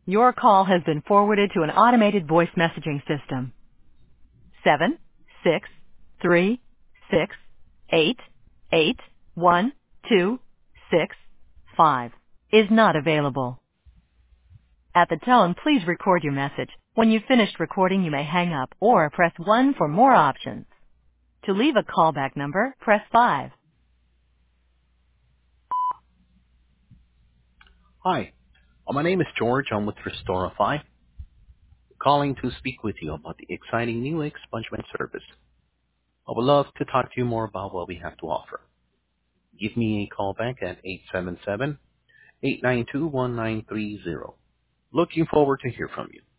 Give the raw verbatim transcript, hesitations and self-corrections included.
Your call has been forwarded to an automated voice messaging system. Seven, six, three, six, eight, eight, one, two, six, five is not available. At the tone, please record your message. When you've finished recording, you may hang up or press one for more options. To leave a callback number, press five. Hi, uh, my name is George. I'm with Restorify, calling to speak with you about the exciting new expungement service. I would love to talk to you more about what we have to offer. Give me a call back at eight seven seven, eight nine two, one nine three zero. Looking forward to hear from you.